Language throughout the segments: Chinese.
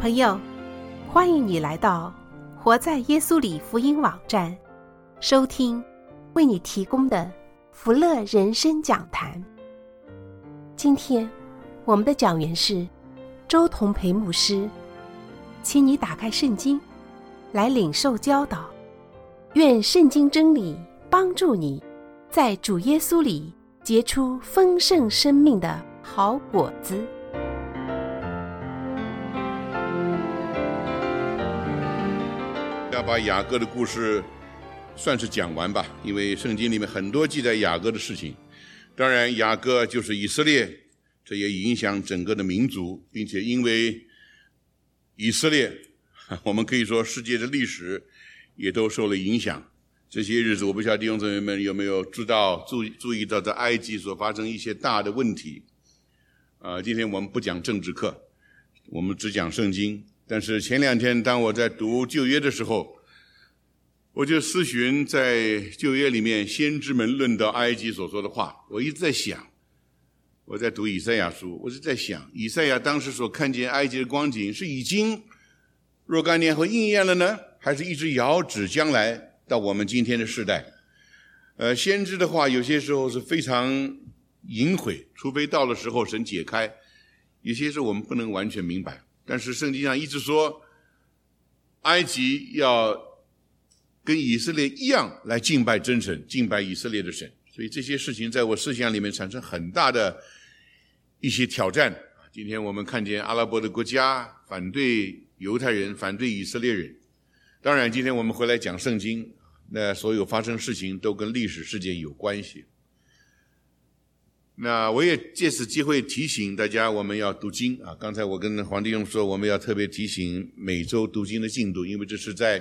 朋友，欢迎你来到活在耶稣里福音网站，收听为你提供的福乐人生讲坛。今天我们的讲员是周同培牧师，请你打开圣经来领受教导，愿圣经真理帮助你在主耶稣里结出丰盛生命的好果子。 要把雅各的故事算是讲完吧，因为圣经里面很多记载雅各的事情。当然雅各就是以色列，这也影响整个的民族，并且因为以色列，我们可以说世界的历史也都受了影响。这些日子我不晓得弟兄姊妹们有没有注意到在埃及所发生一些大的问题。今天我们不讲政治课，我们只讲圣经。但是前两天当我在读旧约的时候，我就思寻在旧约里面先知们论到埃及所说的话，我一直在想，我在读以赛亚书，我是在想以赛亚当时所看见埃及的光景是已经若干年后应验了呢，还是一直遥指将来到我们今天的世代。先知的话有些时候是非常隐晦，除非到了时候神解开，有些时候我们不能完全明白。但是圣经上一直说埃及要跟以色列一样来敬拜真神，敬拜以色列的神，所以这些事情在我思想里面产生很大的一些挑战。今天我们看见阿拉伯的国家反对犹太人，反对以色列人。当然今天我们回来讲圣经，那所有发生事情都跟历史事件有关系。那我也借此机会提醒大家，我们要读经啊。刚才我跟黄弟兄说，我们要特别提醒每周读经的进度，因为这是在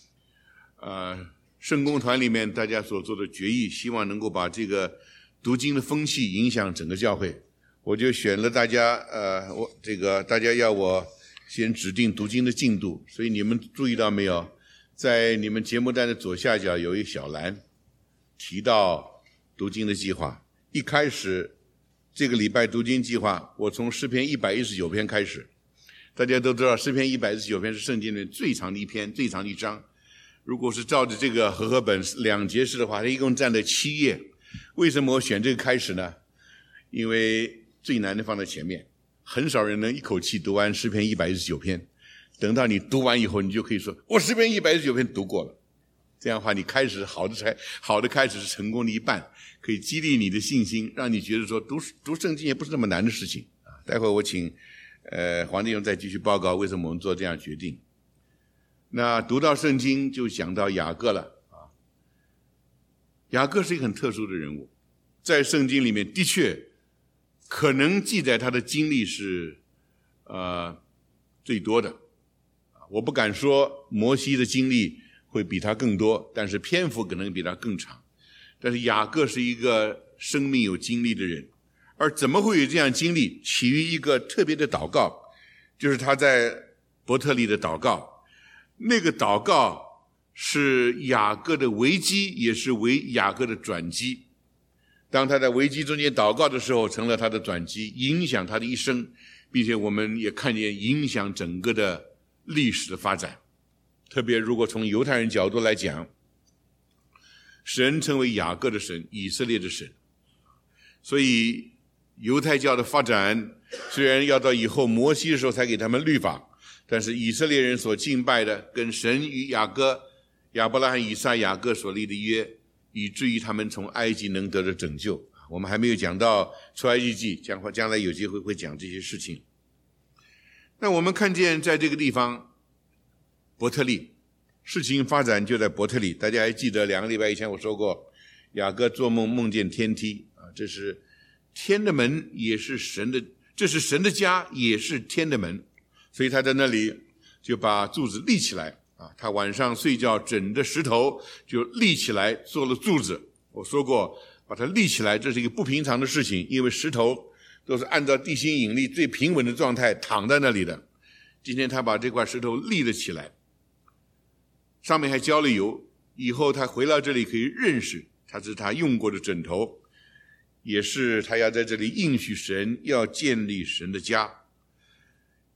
圣公团里面大家所做的决议，希望能够把这个读经的风气影响整个教会。我就选了大家大家要我先指定读经的进度，所以你们注意到没有，在你们节目单的左下角有一小栏提到读经的计划。一开始这个礼拜读经计划，我从诗篇119篇开始。大家都知道诗篇119篇是圣经里最长的一篇，最长的一章。如果是照着这个和合本2节式的话，它一共占了7页。为什么我选这个开始呢？因为最难的放在前面，很少人能一口气读完诗篇119篇。等到你读完以后，你就可以说我诗篇119篇读过了。这样的话你开始好的开始是成功的一半，可以激励你的信心，让你觉得说读圣经也不是那么难的事情。待会我请黄弟兄再继续报告为什么我们做这样决定。那读到圣经就讲到雅各了啊。雅各是一个很特殊的人物，在圣经里面的确可能记载他的经历是最多的。我不敢说摩西的经历会比他更多，但是篇幅可能比他更长。但是雅各是一个生命有经历的人，而怎么会有这样经历，起于一个特别的祷告，就是他在伯特利的祷告。那个祷告是雅各的危机，也是雅各的转机。当他在危机中间祷告的时候，成了他的转机，影响他的一生，并且我们也看见影响整个的历史的发展。特别如果从犹太人角度来讲，神称为雅各的神，以色列的神，所以犹太教的发展虽然要到以后摩西的时候才给他们律法，但是以色列人所敬拜的跟神与亚伯拉罕、以撒、雅各所立的约，以至于他们从埃及能得的拯救。我们还没有讲到出埃及记，将来有机会会讲这些事情。那我们看见在这个地方伯特利，事情发展就在伯特利。大家还记得2个礼拜以前我说过，雅各做梦梦见天梯啊，这是天的门，也是神的，这是神的家，也是天的门。所以他在那里就把柱子立起来啊，他晚上睡觉枕着石头就立起来做了柱子。我说过把它立起来，这是一个不平常的事情，因为石头都是按照地心引力最平稳的状态躺在那里的。今天他把这块石头立了起来，上面还浇了油，以后他回到这里可以认识它是他用过的枕头，也是他要在这里应许神要建立神的家。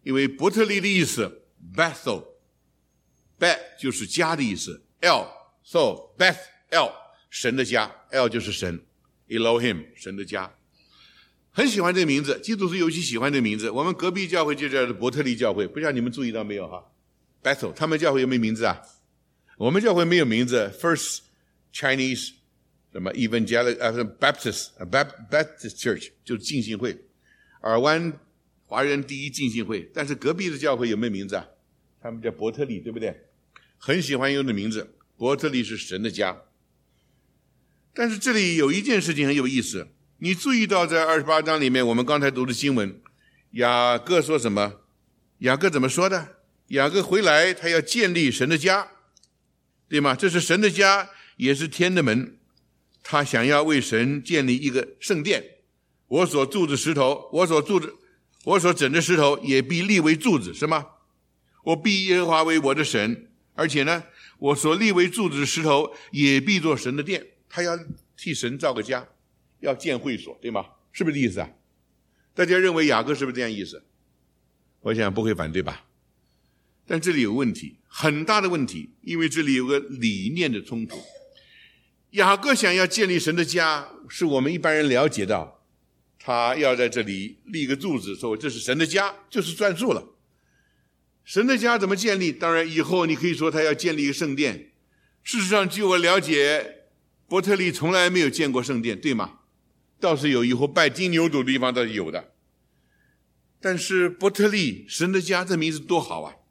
因为伯特利的意思 Bethel， Bet 就是家的意思， El So Bethel 神的家， El 就是神， Elohim 神的家，很喜欢这个名字，基督徒尤其喜欢这个名字。我们隔壁教会就叫伯特利教会，不知道你们注意到没有哈 Bethel 他们教会有没有名字啊？我们教会没有名字 First Chinese 什么 Evangelical Baptist Church 就是浸信会，尔湾华人第一浸信会。但是隔壁的教会有没有名字啊？他们叫伯特利，对不对？很喜欢用的名字，伯特利是神的家。但是这里有一件事情很有意思，你注意到在28章里面我们刚才读的经文，雅各说什么？雅各怎么说的？雅各回来他要建立神的家，对吗？这是神的家，也是天的门，他想要为神建立一个圣殿。我所住的石头，我所整的石头也必立为柱子，是吗？我必耶和华为我的神，而且呢，我所立为柱子的石头也必做神的殿。他要替神造个家，要建会所，对吗？是不是这意思啊？大家认为雅各是不是这样意思？我想不会反对吧。但这里有问题，很大的问题，因为这里有个理念的冲突。雅各想要建立神的家，是我们一般人了解到，他要在这里立个柱子，说这是神的家，就是算数了。神的家怎么建立？当然以后你可以说他要建立一个圣殿。事实上据我了解，伯特利从来没有建过圣殿，对吗？倒是有以后拜金牛犊的地方倒是有的。但是伯特利神的家这名字多好啊！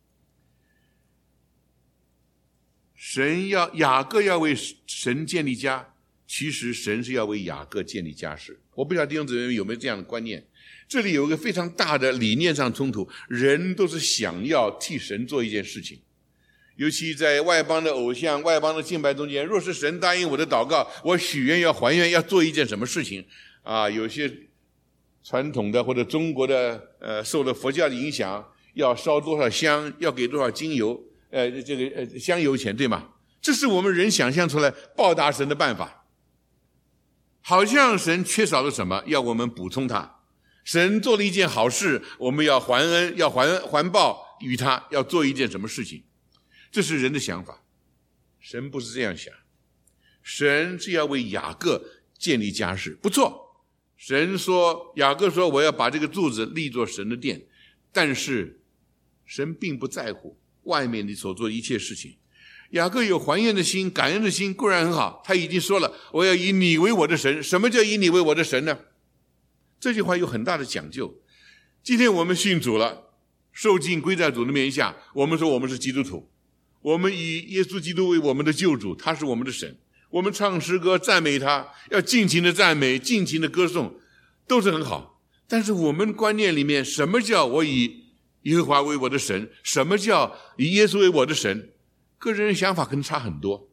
雅各要为神建立家，其实神是要为雅各建立家室。我不晓得弟兄姊妹有没有这样的观念。这里有一个非常大的理念上冲突，人都是想要替神做一件事情，尤其在外邦的偶像、外邦的敬拜中间，若是神答应我的祷告，我许愿要还愿，要做一件什么事情啊？有些传统的或者中国的受了佛教的影响，要烧多少香，要给多少精油，香油钱，对吗？这是我们人想象出来报答神的办法，好像神缺少了什么，要我们补充他。神做了一件好事，我们要还恩，要还报于他，要做一件什么事情。这是人的想法，神不是这样想。神是要为雅各建立家室，不错。神说，雅各说我要把这个柱子立作神的殿，但是神并不在乎外面你所做的一切事情。雅各有还愿的心，感恩的心固然很好，他已经说了，我要以你为我的神。什么叫以你为我的神呢？这句话有很大的讲究。今天我们信主了，受尽归在主的面下，我们说我们是基督徒，我们以耶稣基督为我们的救主，他是我们的神，我们唱诗歌赞美他，要尽情的赞美，尽情的歌颂，都是很好。但是我们观念里面，什么叫我以耶和华为我的神，什么叫以耶稣为我的神，个人想法可能差很多。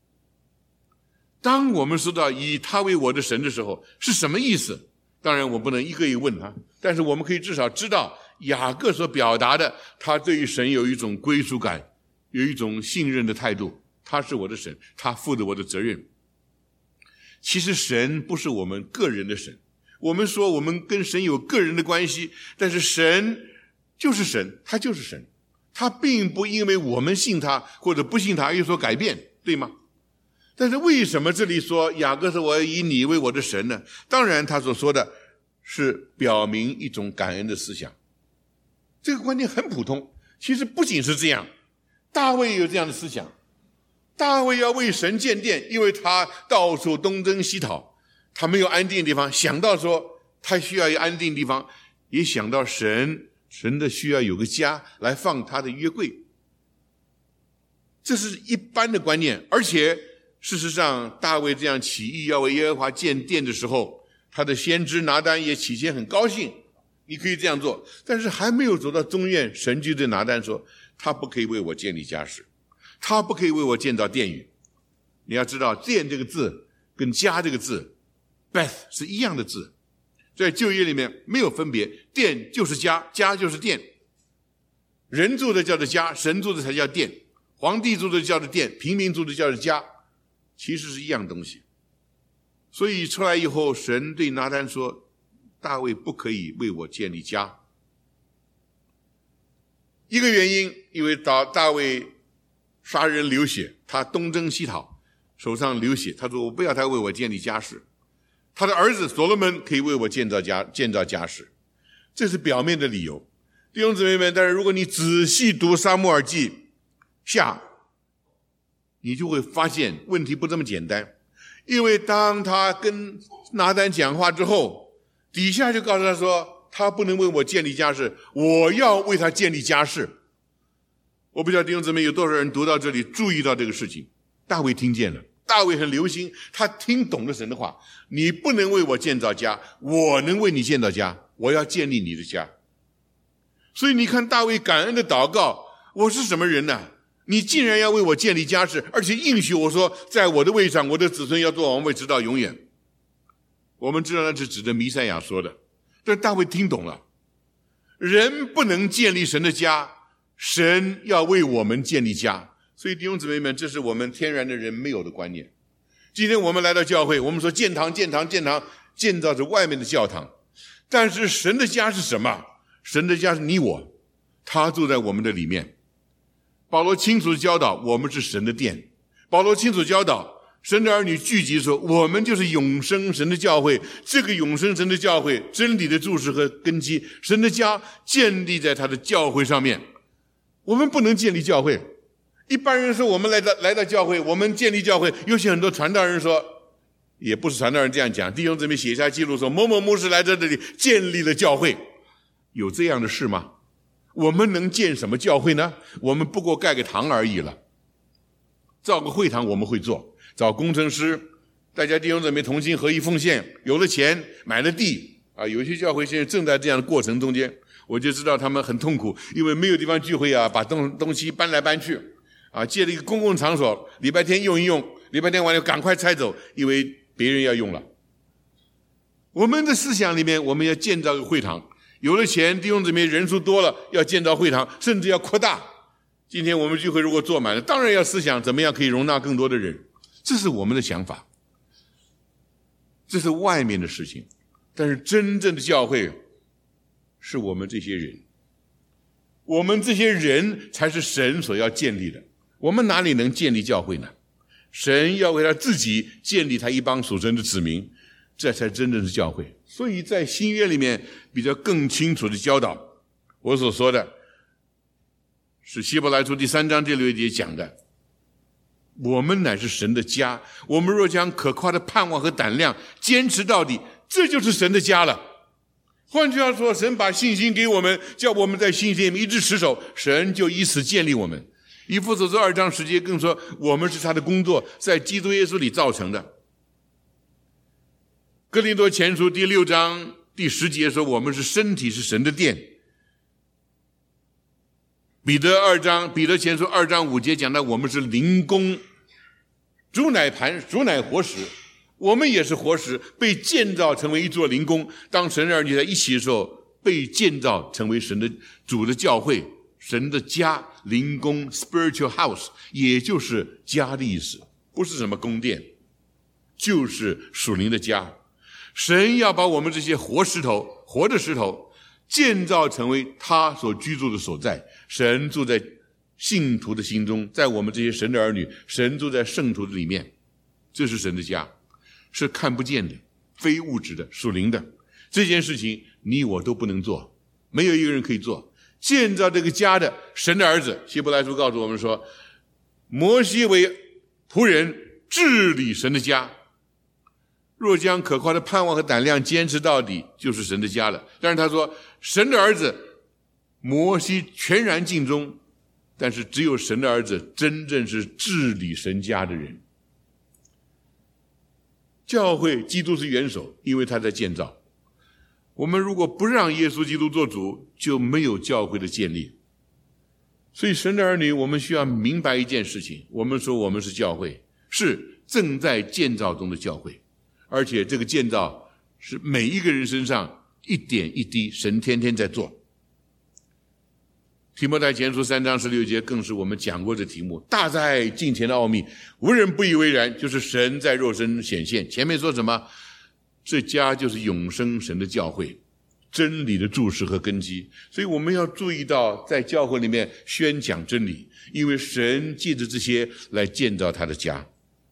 当我们说到以他为我的神的时候，是什么意思？当然我不能一个一个问他，但是我们可以至少知道雅各所表达的，他对于神有一种归属感，有一种信任的态度，他是我的神，他负着我的责任。其实神不是我们个人的神，我们说我们跟神有个人的关系，但是神就是神，他就是神，他并不因为我们信他或者不信他有所改变，对吗？但是为什么这里说雅各说我要以你为我的神呢？当然他所说的是表明一种感恩的思想，这个观念很普通。其实不仅是这样，大卫也有这样的思想。大卫要为神建殿，因为他到处东征西讨，他没有安定的地方，想到说他需要一个安定的地方，也想到神的需要有个家来放他的约柜。这是一般的观念。而且事实上大卫这样起意要为耶和华建殿的时候，他的先知拿单也起先很高兴，你可以这样做。但是还没有走到中院，神就对拿单说，他不可以为我建立家室，他不可以为我建造殿宇。你要知道殿这个字跟家这个字 Beth 是一样的字，在旧约里面没有分别，殿就是家，家就是殿。人住的叫做家，神住的才叫殿，皇帝住的叫做殿，平民住的叫做家，其实是一样东西。所以出来以后，神对拿单说，大卫不可以为我建立家。 一个原因，因为大卫杀人流血，他东征西讨，手上流血，他说我不要他为我建立家室，他的儿子所罗门可以为我建造家室，这是表面的理由。弟兄姊妹们，但是如果你仔细读撒母耳记下，你就会发现问题不这么简单。因为当他跟拿单讲话之后，底下就告诉他说，他不能为我建立家室，我要为他建立家室。我不知道弟兄姊妹有多少人读到这里注意到这个事情。大卫听见了，大卫很留心，他听懂了神的话，你不能为我建造家，我能为你建造家，我要建立你的家。所以你看大卫感恩的祷告，我是什么人呢？你竟然要为我建立家室，而且应许我说，在我的位上，我的子孙要做王位直到永远。我们知道那是指着弥赛亚说的，但大卫听懂了，人不能建立神的家，神要为我们建立家。所以弟兄姊妹们，这是我们天然的人没有的观念。今天我们来到教会，我们说建堂，建造着外面的教堂，但是神的家是什么？神的家是你我，他住在我们的里面。保罗清楚地教导，我们是神的殿。保罗清楚教导，神的儿女聚集说，我们就是永生神的教会。这个永生神的教会，真理的注释和根基，神的家建立在他的教会上面。我们不能建立教会。一般人说我们来到教会，我们建立教会，尤其很多传道人说，也不是传道人这样讲，弟兄姊妹写下记录说，某某牧师来到这里建立了教会。有这样的事吗？我们能建什么教会呢？我们不过盖个堂而已了。造个会堂我们会做，找工程师，大家弟兄姊妹同心合意奉献，有了钱买了地啊，有些教会现在正在这样的过程中间，我就知道他们很痛苦，因为没有地方聚会啊，把东西搬来搬去啊，借了一个公共场所，礼拜天用一用，礼拜天完了赶快拆走，因为别人要用了。我们的思想里面，我们要建造个会堂，有了钱，弟兄姊妹人数多了，要建造会堂，甚至要扩大。今天我们聚会如果坐满了，当然要思想怎么样可以容纳更多的人，这是我们的想法，这是外面的事情。但是真正的教会是我们这些人，我们这些人才是神所要建立的。我们哪里能建立教会呢？神要为他自己建立他一帮属神的子民，这才真正是教会。所以在新约里面比较更清楚的教导，我所说的是希伯来书第3章第6节讲的，我们乃是神的家，我们若将可夸的盼望和胆量坚持到底，这就是神的家了。换句话说，神把信心给我们，叫我们在信心里面一直持守，神就以此建立我们。以弗所书2章10节更说，我们是他的工作，在基督耶稣里造成的。哥林多前书第6章第10节说，我们是身体，是神的殿。彼得前书2章5节讲到，我们是灵宫，主乃磐，主乃活石，我们也是活石，被建造成为一座灵宫。当神的儿女在一起的时候，被建造成为神的主的教会，神的家，灵宫 spiritual house， 也就是家的意思，不是什么宫殿，就是属灵的家。神要把我们这些活的石头建造成为他所居住的所在。神住在信徒的心中，在我们这些神的儿女，神住在圣徒的里面，这是神的家，是看不见的，非物质的，属灵的。这件事情你我都不能做，没有一个人可以做。建造这个家的神的儿子，希伯来书告诉我们说，摩西为仆人治理神的家，若将可夸的盼望和胆量坚持到底，就是神的家了。但是他说，神的儿子摩西全然尽忠，但是只有神的儿子真正是治理神家的人。教会基督是元首，因为他在建造。我们如果不让耶稣基督做主，就没有教会的建立。所以神的儿女，我们需要明白一件事情，我们说我们是教会，是正在建造中的教会，而且这个建造是每一个人身上一点一滴，神天天在做。提摩太前书3章16节更是我们讲过的题目，大在敬虔的奥秘，无人不以为然，就是神在肉身显现。前面说什么？这家就是永生神的教会， 真理的柱石和根基。所以我们要注意到在教会里面宣讲真理，因为神借着这些来建造他的家。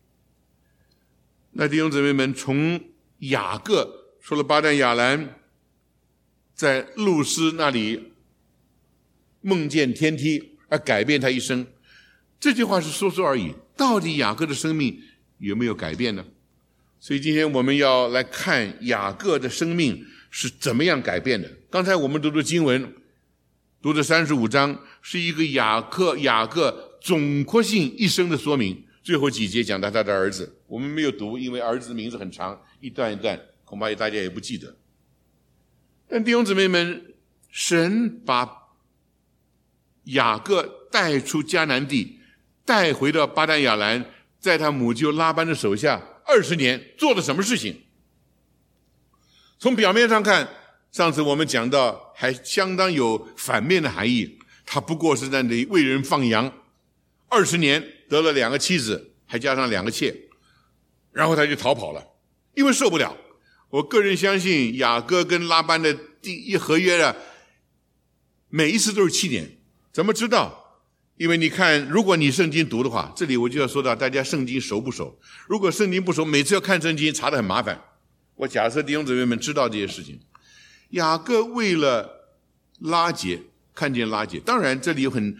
那弟兄姊妹们，从雅各说了巴旦亚兰在路斯那里梦见天梯而改变他一生，这句话是说说而已，到底雅各的生命有没有改变呢？所以今天我们要来看雅各的生命是怎么样改变的。刚才我们读的经文，读的35章是一个雅各总括性一生的说明，最后几节讲到他的儿子，我们没有读，因为儿子的名字很长，一段一段恐怕大家也不记得。但弟兄姊妹们，神把雅各带出迦南地，带回到巴旦亚兰，在他母舅拉班的手下20年，做了什么事情？从表面上看，上次我们讲到还相当有反面的含义，他不过是在那里为人放羊，20年得了2个妻子，还加上2个妾，然后他就逃跑了，因为受不了。我个人相信雅各跟拉班的第一合约呢，每一次都是7年。怎么知道？因为你看，如果你圣经读的话，这里我就要说到大家圣经熟不熟。如果圣经不熟，每次要看圣经查得很麻烦。我假设弟兄姊妹们知道这些事情。雅各为了拉结，看见拉结，当然这里有很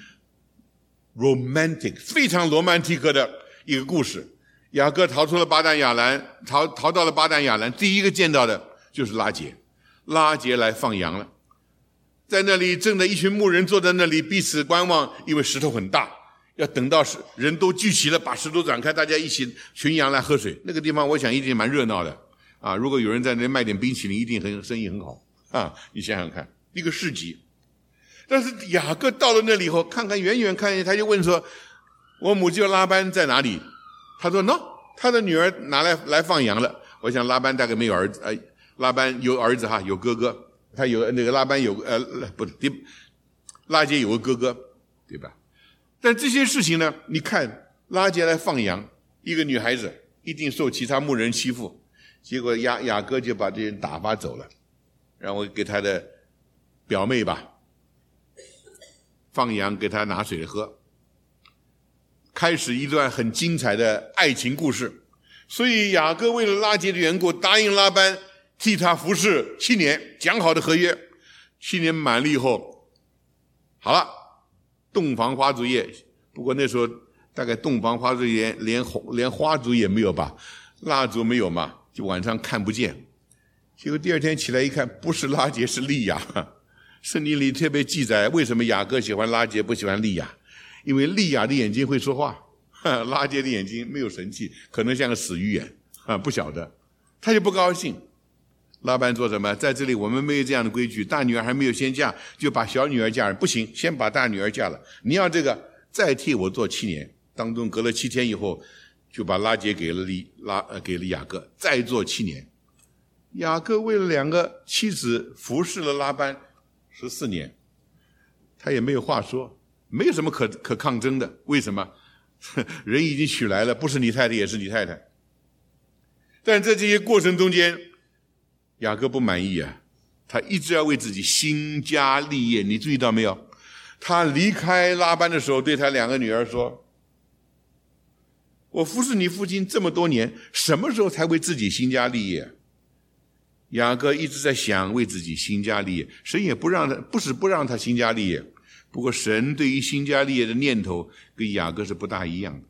romantic 非常罗曼蒂克的一个故事。雅各逃出了巴旦亚兰，逃到了巴旦亚兰，第一个见到的就是拉结。拉结来放羊了，在那里正的一群牧人坐在那里彼此观望，因为石头很大，要等到人都聚齐了，把石头展开，大家一起群羊来喝水。那个地方我想一定蛮热闹的啊！如果有人在那里卖点冰淇淋，一定生意很好啊！你想想看，一个市集。但是雅各到了那里以后，看看远远看见，他就问说：“我母舅拉班在哪里？”他说：“他的女儿拿来放羊了。”我想拉班大概没有儿子，拉班有儿子哈，有哥哥，他有那个拉班有拉结有个哥哥，对吧？但这些事情呢，你看拉结来放羊，一个女孩子一定受其他牧人欺负，结果雅各就把这人打发走了，然后给他的表妹吧放羊，给他拿水喝，开始一段很精彩的爱情故事。所以雅各为了拉结的缘故，答应拉班替他服侍7年，讲好的合约。7年满了以后，好了，洞房花烛夜。不过那时候大概洞房花烛夜连花烛也没有吧，蜡烛没有嘛，就晚上看不见。结果第二天起来一看，不是拉结是利亚。圣经里特别记载，为什么雅各喜欢拉结不喜欢利亚？因为利亚的眼睛会说话，拉结的眼睛没有神气，可能像个死鱼眼不晓得，他就不高兴。拉班做什么？在这里我们没有这样的规矩，大女儿还没有先嫁，就把小女儿嫁人，不行，先把大女儿嫁了。你要这个，再替我做7年。当中隔了7天以后，就把拉结给了雅各，再做7年。雅各为了2个妻子服侍了拉班14年，他也没有话说，没有什么可抗争的。为什么？人已经娶来了，不是你太太也是你太太。但在这些过程中间，雅各不满意啊，他一直要为自己兴家立业。你注意到没有？他离开拉班的时候，对他2个女儿说：“我服侍你父亲这么多年，什么时候才为自己兴家立业？”雅各一直在想为自己兴家立业，神也不是不让他兴家立业，不过神对于兴家立业的念头跟雅各是不大一样的。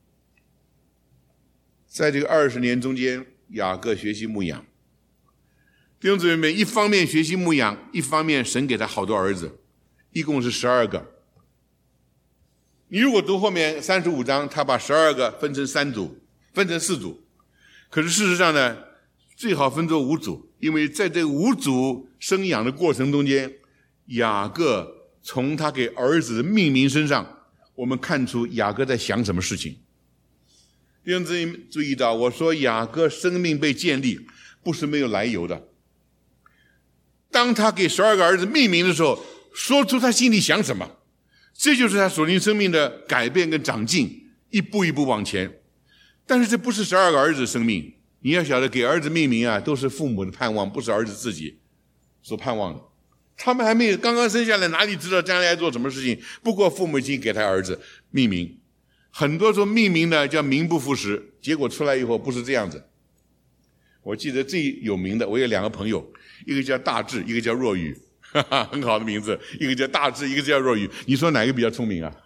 在这个20年中间，雅各学习牧养。弟兄姊妹们，一方面学习牧养，一方面神给他好多儿子，一共是12个。你如果读后面35章，他把12个分成4组，可是事实上呢，最好分作5组，因为在这个5组生养的过程中间，雅各从他给儿子的命名身上，我们看出雅各在想什么事情。弟兄姊妹注意到，我说雅各生命被建立不是没有来由的。当他给12个儿子命名的时候，说出他心里想什么，这就是他属灵生命的改变跟长进，一步一步往前。但是这不是12个儿子的生命，你要晓得，给儿子命名啊，都是父母的盼望，不是儿子自己所盼望的他们还没有刚刚生下来，哪里知道将来要做什么事情？不过父母亲给他儿子命名，很多时候命名呢叫名不副实，结果出来以后不是这样子。我记得最有名的，我有2个朋友，一个叫大智，一个叫若愚，很好的名字，一个叫大智，一个叫若愚。你说哪个比较聪明啊？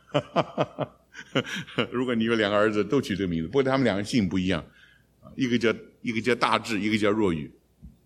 如果你有2个儿子都取这个名字，不过他们2个姓不一样，一个叫大智，一个叫若愚。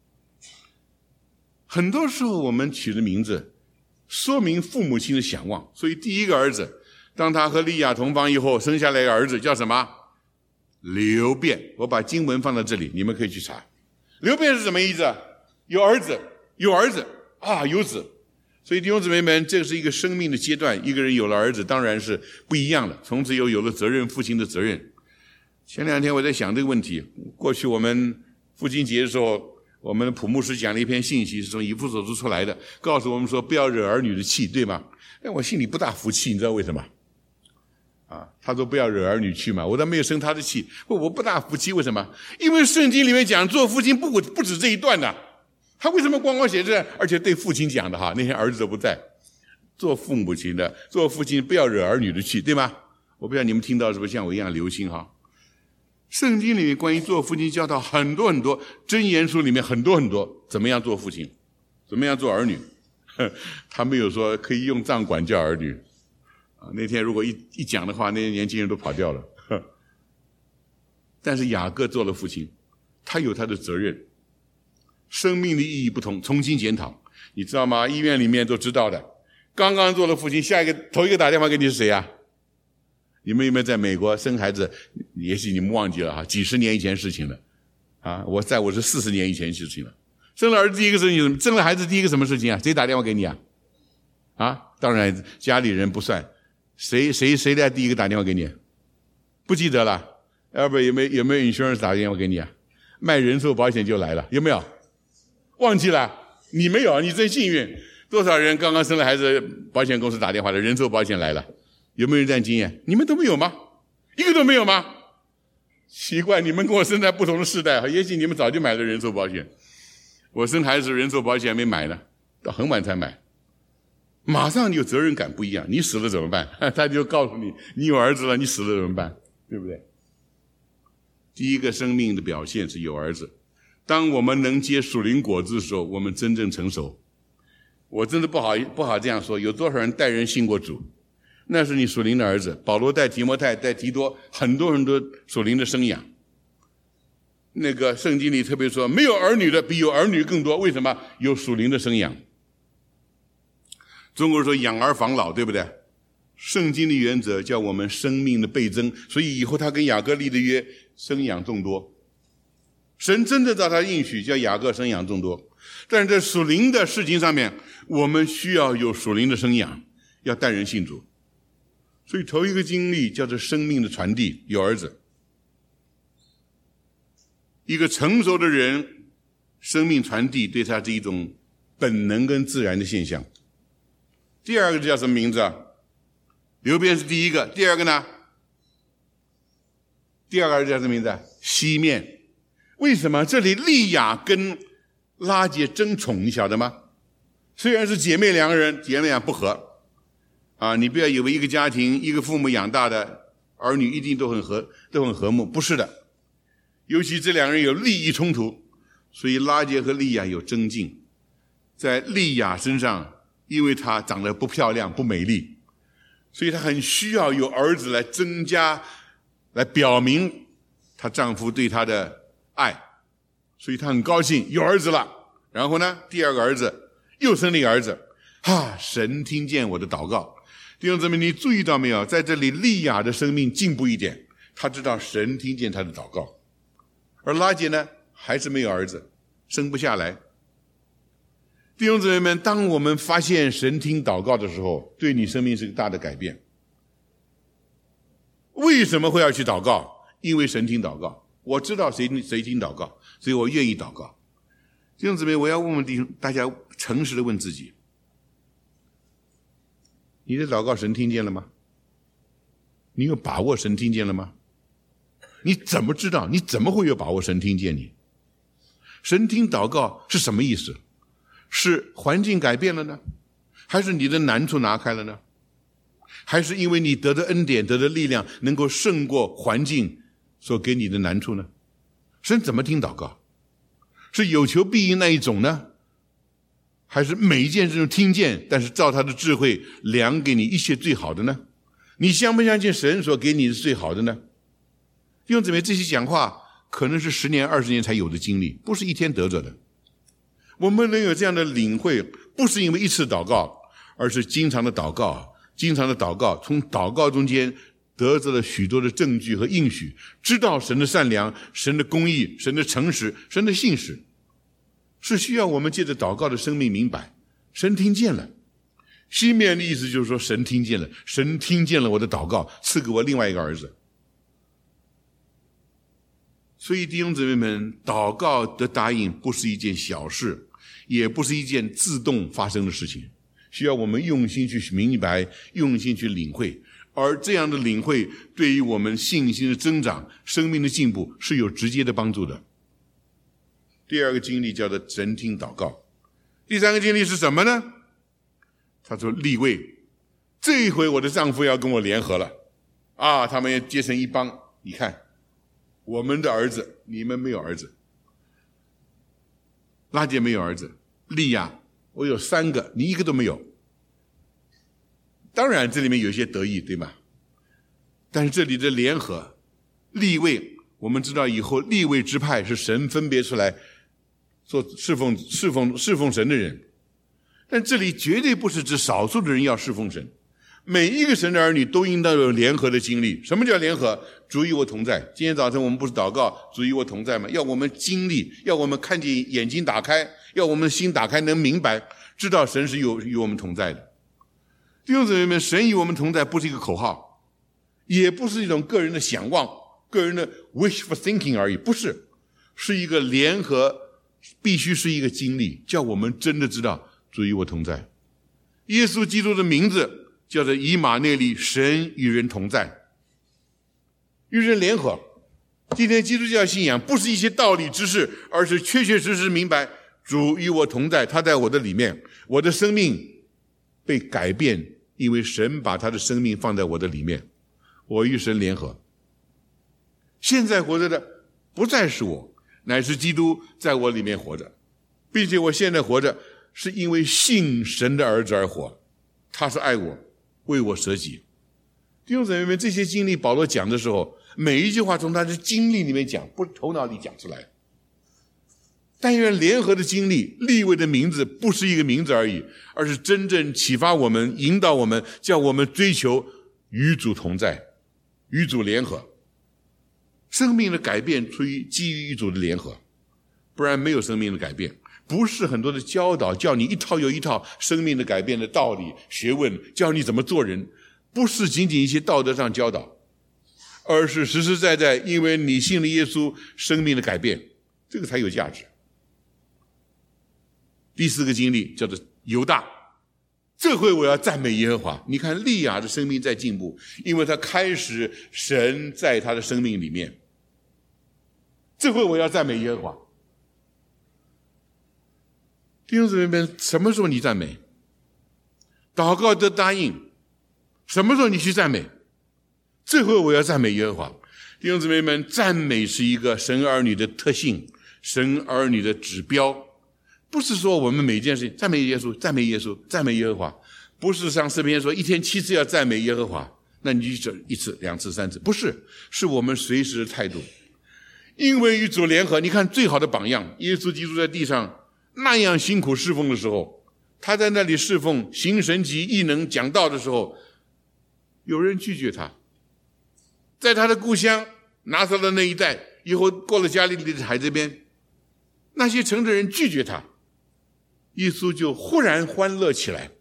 很多时候我们取的名字说明父母亲的想望，所以第一个儿子当他和利亚同房以后生下来一个儿子叫什么？流便。我把经文放在这里，你们可以去查。流便是什么意思？有儿子啊，有子。所以弟兄姊妹们，这是一个生命的阶段，一个人有了儿子当然是不一样的，从此有了责任，父亲的责任。前2天我在想这个问题，过去我们父亲节的时候，我们的普牧师讲了一篇信息，是从以弗所书出来的，告诉我们说不要惹儿女的气，对吗？我心里不大服气，你知道为什么？他说不要惹儿女气嘛，我倒没有生他的气，我不大服气，为什么？因为圣经里面讲做父亲不止这一段的，他为什么光写这？而且对父亲讲的哈，那些儿子都不在，做父母亲的，做父亲不要惹儿女的气，对吗？我不知道你们听到是不是像我一样留心哈。圣经里面关于做父亲教导很多很多，箴言书里面很多很多，怎么样做父亲，怎么样做儿女。他没有说可以用杖管教儿女。那天如果一讲的话，那些年轻人都跑掉了。但是雅各做了父亲，他有他的责任。生命的意义不同，重新检讨。你知道吗？医院里面都知道的。刚刚做了父亲，头一个打电话给你是谁啊？你们有没有在美国生孩子？也许你们忘记了哈，几十年以前事情了。我是40年以前事情了。生了儿子第一个事情，生了孩子第一个什么事情啊？谁打电话给你啊？当然家里人不算，谁来第一个打电话给你？不记得了。要不有没有 insurance 打电话给你啊？卖人寿保险就来了，有没有？忘记了？你没有，你真幸运。多少人刚刚生了孩子，保险公司打电话了，人寿保险来了。有没有人这样经验？你们都没有吗？一个都没有吗？奇怪，你们跟我生在不同的世代，也许你们早就买了人寿保险。我生孩子人寿保险没买呢，到很晚才买。马上有责任感不一样，你死了怎么办？他就告诉你，你有儿子了，你死了怎么办？对不对？第一个生命的表现是有儿子。当我们能结属灵果子的时候，我们真正成熟。我真的不好这样说，有多少人带人信过主？那是你属灵的儿子。保罗带提摩太带提多，很多很多属灵的生养。那个圣经里特别说，没有儿女的比有儿女更多。为什么？有属灵的生养。中国人说养儿防老，对不对？圣经的原则叫我们生命的倍增，所以以后他跟雅各立的约，生养众多。神真的照他应许，叫雅各生养众多。但是在属灵的事情上面，我们需要有属灵的生养，要带人信主。所以头一个经历叫做生命的传递，有儿子。一个成熟的人，生命传递对他是一种本能跟自然的现象。第二个叫什么名字啊？流便是第一个，第二个呢？第二个儿子叫什么名字？西面。为什么这里利亚跟拉结争宠，你晓得吗？虽然是姐妹2个人，姐妹俩不和你不要以为一个家庭一个父母养大的儿女一定都很和睦，不是的。尤其这2个人有利益冲突，所以拉结和利亚有争竞。在利亚身上，因为她长得不漂亮不美丽，所以她很需要有儿子来增加，来表明她丈夫对她的爱，所以她很高兴有儿子了。然后呢，第二个儿子又生了一个儿子，神听见我的祷告。弟兄姊妹，你注意到没有？在这里利亚的生命进步一点，她知道神听见她的祷告。而拉结呢，还是没有儿子，生不下来。弟兄姊妹们，当我们发现神听祷告的时候，对你生命是个大的改变。为什么会要去祷告？因为神听祷告，我知道谁听祷告，所以我愿意祷告。弟兄姊妹，我要问大家诚实的问自己，你的祷告神听见了吗？你有把握神听见了吗？你怎么知道？你怎么会有把握神听见你？神听祷告是什么意思？ 是环境改变了呢？还是你的难处拿开了呢？还是因为你得的恩典，得的力量能够胜过环境所给你的难处呢？神怎么听祷告？是有求必应那一种呢？还是每一件事都听见，但是照他的智慧量给你一切最好的呢？你相不相信神所给你的是最好的呢？弟兄姊妹，这些讲话可能是10年20年才有的经历，不是一天得着的。我们能有这样的领会，不是因为一次祷告，而是经常的祷告，经常的祷告，从祷告中间得着了许多的证据和应许，知道神的善良，神的公义，神的诚实，神的信实，是需要我们借着祷告的生命明白，神听见了。西面的意思就是说，神听见了，神听见了我的祷告，赐给我另外一个儿子。所以弟兄姊妹们，祷告的答应不是一件小事，也不是一件自动发生的事情，需要我们用心去明白，用心去领会。而这样的领会对于我们信心的增长，生命的进步是有直接的帮助的。第二个经历叫做神听祷告。第三个经历是什么呢？他说立位，这一回我的丈夫要跟我联合了啊，他们也结成一帮。你看我们的儿子，你们没有儿子，拉结没有儿子，利亚我有3个，你一个都没有。当然这里面有一些得意，对吗？但是这里的联合立位，我们知道以后立位支派是神分别出来做侍奉神的人，但这里绝对不是指少数的人要侍奉神，每一个神的儿女都应当有联合的经历。什么叫联合？主与我同在。今天早晨我们不是祷告主与我同在吗？要我们经历，要我们看见，眼睛打开，要我们的心打开，能明白知道神是与我们同在的。弟兄姊妹们，神与我们同在不是一个口号，也不是一种个人的想望，个人的 wishful thinking 而已，不是，是一个联合，必须是一个经历，叫我们真的知道主与我同在。耶稣基督的名字叫做以马内利，神与人同在，与人联合。今天基督教信仰不是一些道理知识，而是确确实实明白主与我同在，他在我的里面，我的生命被改变，因为神把他的生命放在我的里面，我与神联合。现在活着的不再是我，乃是基督在我里面活着，并且我现在活着是因为信神的儿子而活，他是爱我，为我舍己。弟兄姊妹们，这些经历保罗讲的时候，每一句话从他的经历里面讲，不是头脑里讲出来。但愿联合的经历，立位的名字不是一个名字而已，而是真正启发我们，引导我们，叫我们追求与主同在，与主联合。生命的改变出于基于与主的联合，不然没有生命的改变。不是很多的教导叫你一套又一套生命的改变的道理学问，教你怎么做人，不是仅仅一些道德上教导，而是实实在在因为你信了耶稣，生命的改变，这个才有价值。第4个经历叫做犹大，这回我要赞美耶和华。你看利亚的生命在进步，因为他开始神在他的生命里面。这回我要赞美耶和华。弟兄姊妹们，什么时候你赞美？祷告得答应，什么时候你去赞美？这回我要赞美耶和华。弟兄姊妹们，赞美是一个神儿女的特性，神儿女的指标，不是说我们每件事情赞美耶稣，赞美耶稣，赞美耶和华，不是像诗篇说1天7次要赞美耶和华，那你就1次2次3次，不是，是我们随时的态度。因为与主联合，你看最好的榜样，耶稣基督在地上那样辛苦侍奉的时候，他在那里侍奉行神迹异能讲道的时候，有人拒绝他。在他的故乡拿撒勒那一带，以后过了加利利的海这边，那些城的人拒绝他，耶稣就忽然欢乐起来，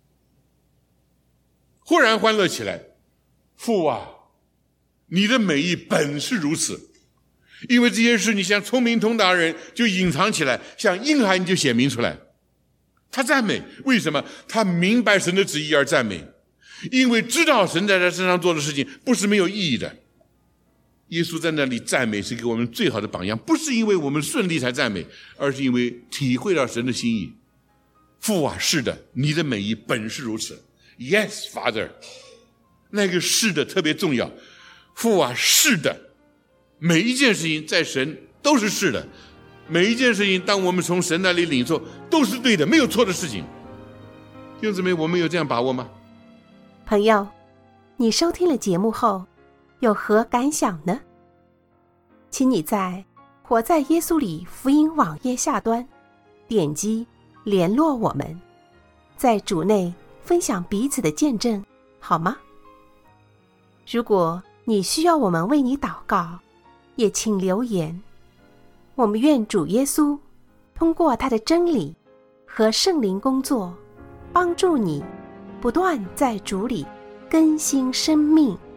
忽然欢乐起来。父啊，你的美意本是如此，因为这些事你像聪明通达人就隐藏起来，像婴孩你就显明出来。他赞美，为什么？他明白神的旨意而赞美，因为知道神在他身上做的事情不是没有意义的。耶稣在那里赞美是给我们最好的榜样，不是因为我们顺利才赞美，而是因为体会到神的心意。 父啊，是的，你的美意本是如此。Yes, Father。那个是的特别重要。父啊，是的，每一件事情在神都是是的，每一件事情当我们从神那里领受都是对的，没有错的事情。弟兄姊妹，我们有这样把握吗？ 朋友，你收听了节目后有何感想呢？请你在活在耶稣里福音网页下端点击联络我们，在主内分享彼此的见证，好吗？如果你需要我们为你祷告，也请留言。我们愿主耶稣通过他的真理和圣灵工作，帮助你不断在主里更新生命。